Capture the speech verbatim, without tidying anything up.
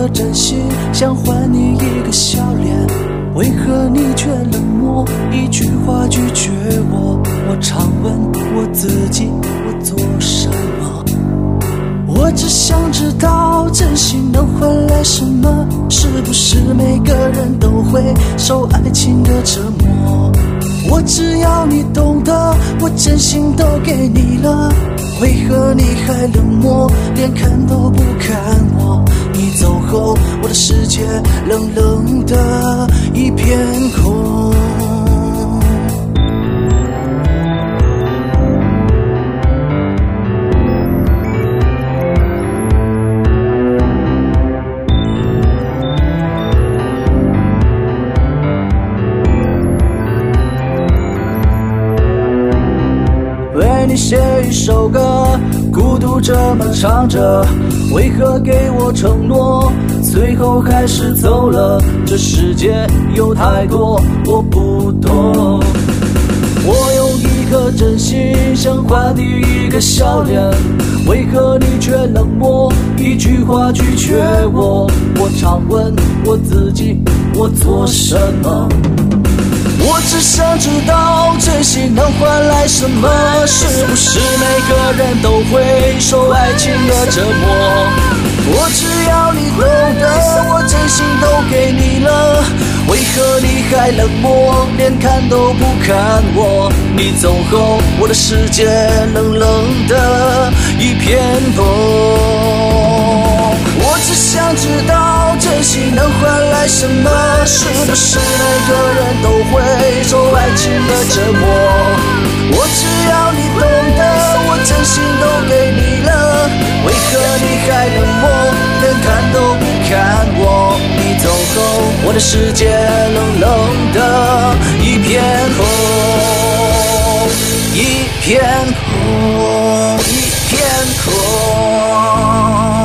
颗真心，想还你一个笑脸，为何你却冷漠，一句话拒绝我？我常问我自己，我做什么？我只想知道真心能换来什么？是不是每个人都会受爱情的折磨？我只要你懂得，我真心都给你了，为何你还冷漠，连看都不看我？你走后，我的世界冷冷的一片空。为你写一首歌，孤独这么唱着，为何给我承诺，最后还是走了？这世界有太多我不懂。我用一颗真心想换你一个笑脸，为何你却冷漠，一句话拒绝我？我常问我自己，我做什么？我只想知道真心能换来什么？是不是每个人都会受爱情的折磨？我只要你懂得，我真心都给你了，为何你还冷漠，连看都不看我？你走后，我的世界冷冷的一片空。我只想知道真心能换来什么？是不是每个人都会受爱情的折磨？我只要你懂得，我真心都给你了，为何你还冷漠，连看都不看我？你走后，我的世界冷冷的一片空，一片空，一片空。